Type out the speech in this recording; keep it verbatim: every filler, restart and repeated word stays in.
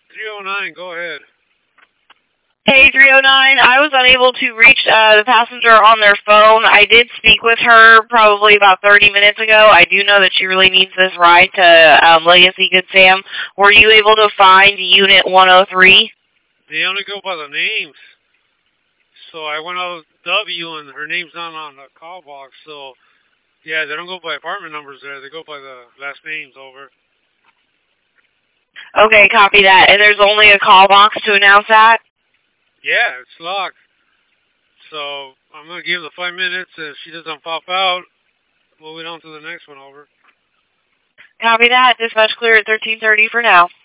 three oh nine, go ahead. Hey, three oh nine, I was unable to reach uh, the passenger on their phone. I did speak with her probably about thirty minutes ago. I do know that she really needs this ride to um, Legacy Good Sam. Were you able to find Unit one oh three? They only go by the names. So I went out with W, and her name's not on the call box. So, yeah, they don't go by apartment numbers there. They go by the last names, over. Okay, copy that. And there's only a call box to announce that? Yeah, it's locked. So I'm going to give the five minutes. If she doesn't pop out, moving on to the next one, over. Copy that. Dispatch clear at thirteen thirty for now.